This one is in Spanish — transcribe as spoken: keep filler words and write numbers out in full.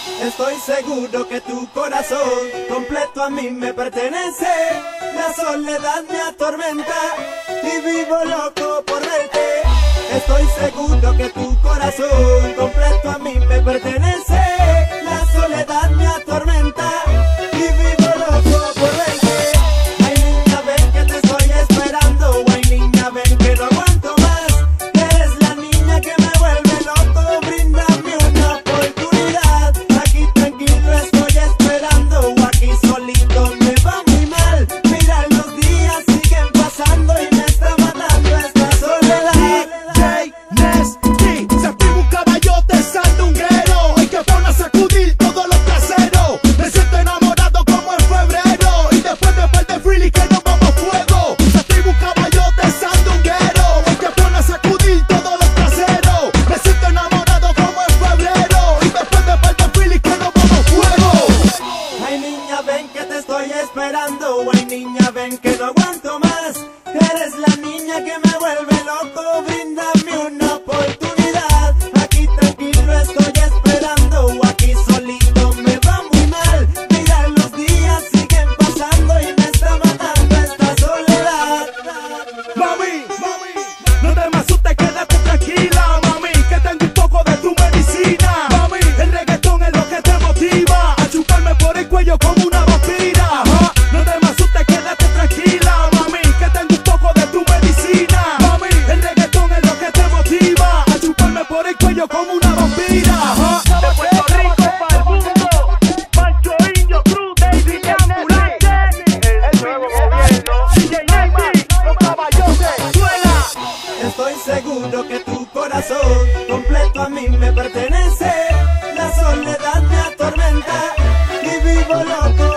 Estoy seguro que tu corazón completo a mí me pertenece. La soledad me atormenta y vivo loco por verte. Estoy seguro que tu corazón completo a mí me pertenece. La soledad me atormenta y vivo loco por verte. Ay niña, ven que te estoy esperando. Ay niña, ven que no aguanto más. Eres la niña que me vuelve loco. Bríndame una oportunidad. Aquí tranquilo estoy esperando. Aquí solito me va muy mal. Mira, los días siguen pasando y me está matando esta soledad. D J Nesty, se activa un caballote sandunguero y que pone a sacudir todos los traseros. Me siento enamorado como en febrero y después de par de freely que nos vamos fuego. Se activa un caballote sandunguero y que pone a sacudir todos los traseros. Me siento enamorado como en febrero y después de par de freely que nos vamos fuego. Ay niña, ven que te estoy esperando. Ay niña, ven que no aguanto más. Eres la niña que me vuelve loco. Bríndame una oportunidad. Aquí tranquilo estoy esperando. Aquí solito me va muy mal. Mira, los días siguen pasando y me está matando esta soledad. Mami, mami, no te me asustes, quédate tranquila, mami, que tengo un poco de tu medicina. Mami, el reggaetón es lo que te motiva a chuparme por el cuello como una vampira. Ajá. No te me asustes, quédate tranquila, mami, que tengo un poco de tu medicina. Mami, el reggaetón es lo que te motiva a chuparme por el cuello como una vampira. Ajá. De Puerto Rico para el mundo, Pancho Indio, Cruz, David Ambulante, el nuevo gobierno, D J Nesty, los caballotes, suena. Estoy seguro que tu corazón completo a mí me pertenece. La soledad me atormenta y vivo loco